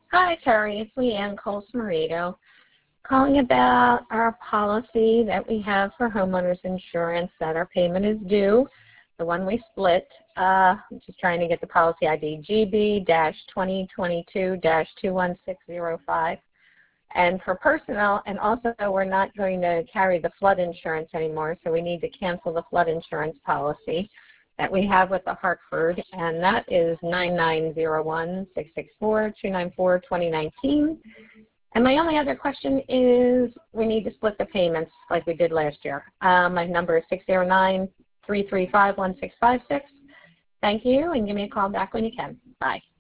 Hi, Terry. It's Leanne Coles-Morito calling about our policy that we have for homeowners insurance that our payment is due, the one we split. I'm just trying to get the policy ID GB-2022-21605. And for personnel, and also we're not going to carry the flood insurance anymore, so we need to cancel the flood insurance policy that we have with the Hartford, and that is 9901-664-294-2019. And my only other question is we need to split the payments like we did last year. My number is 609-335-1656. Thank you, and give me a call back when you can. Bye.